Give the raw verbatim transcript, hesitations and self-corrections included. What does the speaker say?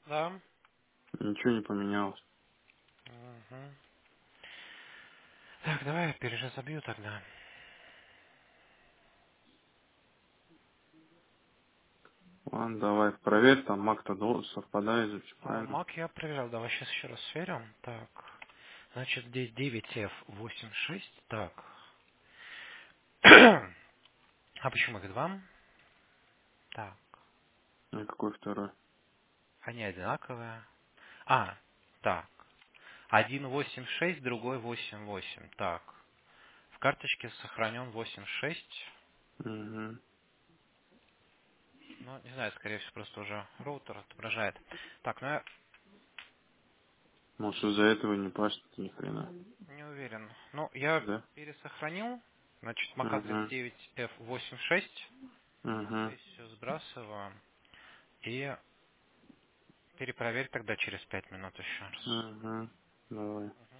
Да. Ничего не поменялось. Мгм. Так, давай я переразобью тогда. Ладно, давай, проверь, там маг-то дол- совпадает же, всё Ну, правильно. Мак я проверял, давай сейчас еще раз сверим. Так, значит, здесь девять эф восемь шесть. Так. А почему их два? Так, И какой второй? они одинаковые. А, так. Один восемь шесть, другой восемь восемь. Так. В карточке сохранен восемь шесть. Угу. Ну, не знаю, скорее всего, просто уже роутер отображает. Так, ну я Может, из-за этого не плачет ни хрена. не уверен. Ну, я Да? пересохранил. Значит, MAC-адрес Угу. девять эф восемь шесть. Угу. Здесь все сбрасываю. И перепроверь тогда через пять минут еще раз. Угу. Давай.